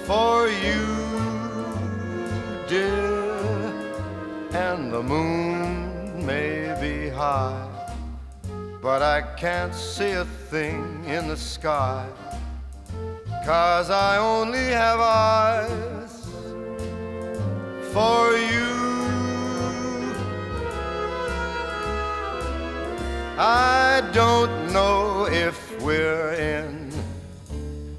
for you, dear, and the moon may be high, but I can't see a thing in the sky, 'cause I only have eyes for you. I don't know if we're in